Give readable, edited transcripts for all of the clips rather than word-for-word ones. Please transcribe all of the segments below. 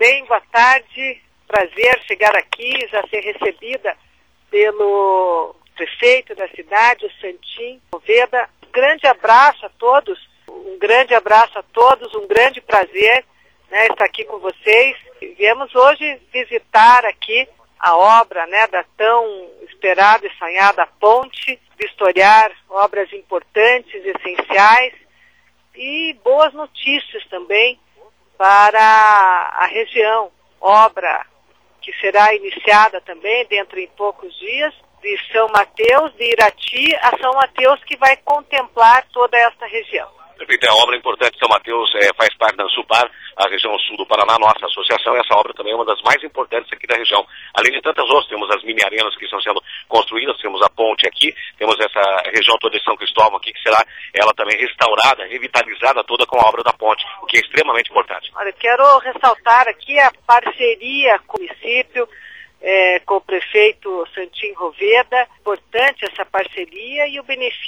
bem? Boa tarde. Prazer chegar aqui, já ser recebida pelo prefeito da cidade, o Santim Roveda. Um grande abraço a todos, um grande prazer, né, estar aqui com vocês. Viemos hoje visitar aqui a obra, né, da tão esperada e sonhada ponte, vistoriar obras importantes, essenciais e boas notícias também para a região. Obra que será iniciada também dentro em poucos dias, de São Mateus, de Irati a São Mateus, que vai contemplar toda esta região. Perfeito, é uma obra importante. São Mateus faz parte da Ansupar, a região sul do Paraná, nossa associação. Essa obra também é uma das mais importantes aqui da região. Além de tantas outras, temos as mini arenas que estão sendo construídas, temos a ponte aqui, temos essa região toda de São Cristóvão aqui, que será ela também restaurada, revitalizada toda com a obra da ponte, o que é extremamente importante. Olha, quero ressaltar aqui a parceria com o município, com o prefeito Santim Roveda. Importante essa parceria e o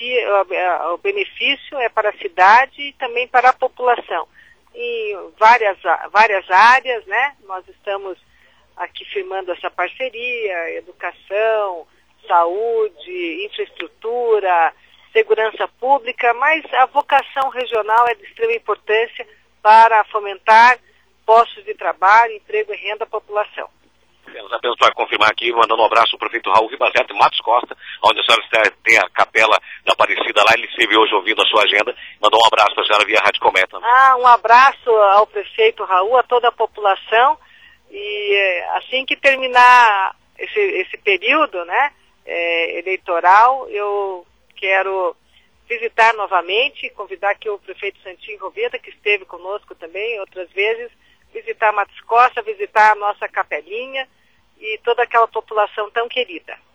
benefício é para a cidade e também para a população. Em várias áreas, né? Nós estamos aqui firmando essa parceria: educação, saúde, infraestrutura, segurança pública, mas a vocação regional é de extrema importância para fomentar postos de trabalho, emprego e renda à população. Apenas para confirmar aqui, mandando um abraço ao prefeito Raul Ribazete Matos Costa, onde a senhora tem a capela da Aparecida lá. Ele esteve hoje ouvindo a sua agenda. Mandou um abraço para a senhora via Rádio Cometa. Um abraço ao prefeito Raul, a toda a população. E assim que terminar esse período, né, eleitoral, eu quero visitar novamente, convidar aqui o prefeito Santim Roveda, que esteve conosco também outras vezes, visitar Matos Costa, visitar a nossa capelinha e toda aquela população tão querida.